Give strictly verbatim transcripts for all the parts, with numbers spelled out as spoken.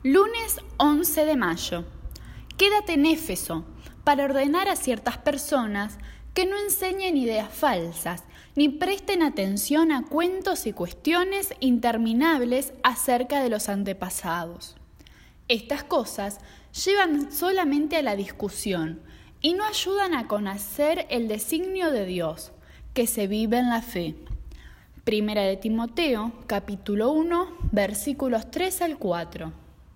Lunes once de mayo. Quédate en Éfeso para ordenar a ciertas personas que no enseñen ideas falsas ni presten atención a cuentos y cuestiones interminables acerca de los antepasados. Estas cosas llevan solamente a la discusión y no ayudan a conocer el designio de Dios, que se vive en la fe. Primera de Timoteo, capítulo uno, versículos tres al cuatro.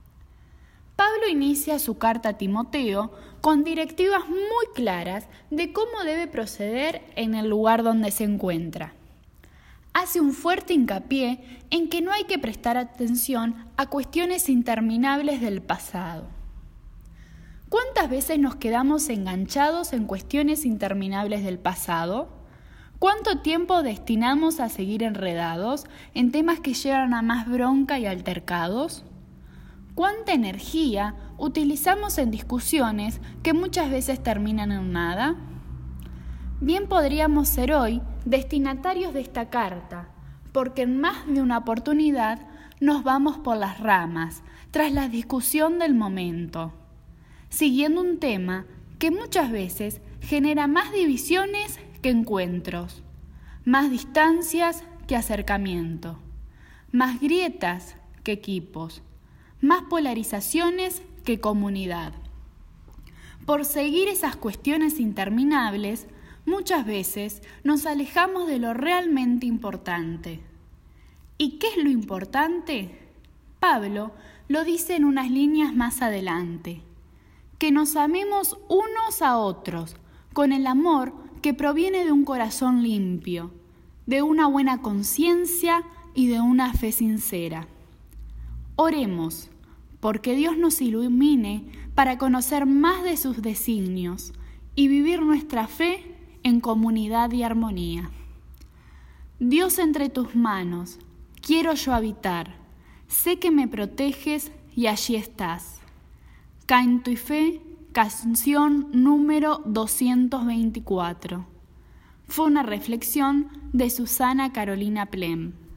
Pablo inicia su carta a Timoteo con directivas muy claras de cómo debe proceder en el lugar donde se encuentra. Hace un fuerte hincapié en que no hay que prestar atención a cuestiones interminables del pasado. ¿Cuántas veces nos quedamos enganchados en cuestiones interminables del pasado? ¿Cuánto tiempo destinamos a seguir enredados en temas que llevan a más bronca y altercados? ¿Cuánta energía utilizamos en discusiones que muchas veces terminan en nada? Bien podríamos ser hoy destinatarios de esta carta, porque en más de una oportunidad nos vamos por las ramas, tras la discusión del momento, siguiendo un tema que muchas veces genera más divisiones que encuentros, más distancias que acercamiento, más grietas que equipos, más polarizaciones que comunidad. Por seguir esas cuestiones interminables, muchas veces nos alejamos de lo realmente importante. ¿Y qué es lo importante? Pablo lo dice en unas líneas más adelante. Que nos amemos unos a otros, con el amor que proviene de un corazón limpio, de una buena conciencia y de una fe sincera. Oremos, porque Dios nos ilumine para conocer más de sus designios y vivir nuestra fe en comunidad y armonía. Dios, entre tus manos, quiero yo habitar. Sé que me proteges y allí estás. Canto y fe, canción número doscientos veinticuatro. Fue una reflexión de Susana Carolina Plem.